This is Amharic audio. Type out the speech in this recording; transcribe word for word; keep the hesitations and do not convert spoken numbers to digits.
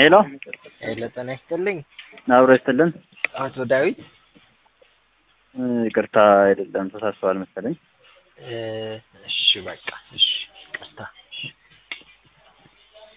ሄሎ ሄሎ ጤና ይስጥልኝ። አብሮ ይስጥልን። አቶ ዳዊት ይቅርታ አይደለም ተሳስተዋል መሰለኝ። እሺ በቃ እሺ ይቅርታ